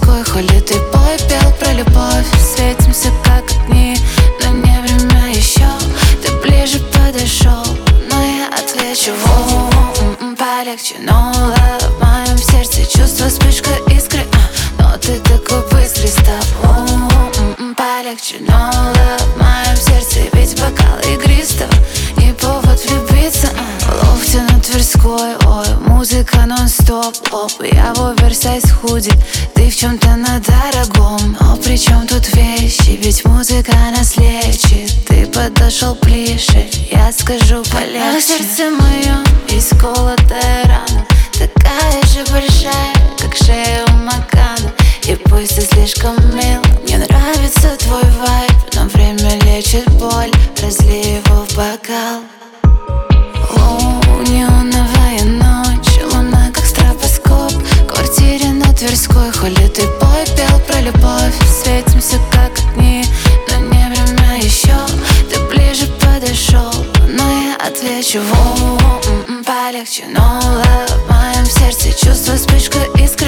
Тверской холит и бой, пел про любовь. Светимся как огни, но не время еще. Ты ближе подошел, но я отвечу: полегче, no love. В моем сердце чувство, вспышка искры, но ты такой быстрый, стоп. Полегче, no love. В моем сердце ведь бокал игристого, не повод влюбиться. В лофте на Тверской, ой, музыка нон-стоп. Я в оверсайз худи, ты в чем-то на дорогом. Но при чем тут вещи, ведь музыка нас лечит. Ты подошел ближе, я скажу полегче. А в сердце моем есть колотая рана, такая же большая, как шея у Макана. И пусть ты слишком мил, мне нравится твой вайб, но время лечит боль, разлей его в бокал. Неоновая ночь, луна как стробоскоп. В квартире на Тверской холит и бой, пел про любовь. Светимся как огни, но не время еще. Ты ближе подошел, но я отвечу: полегче, no love. В моем сердце чувство, вспышка искры,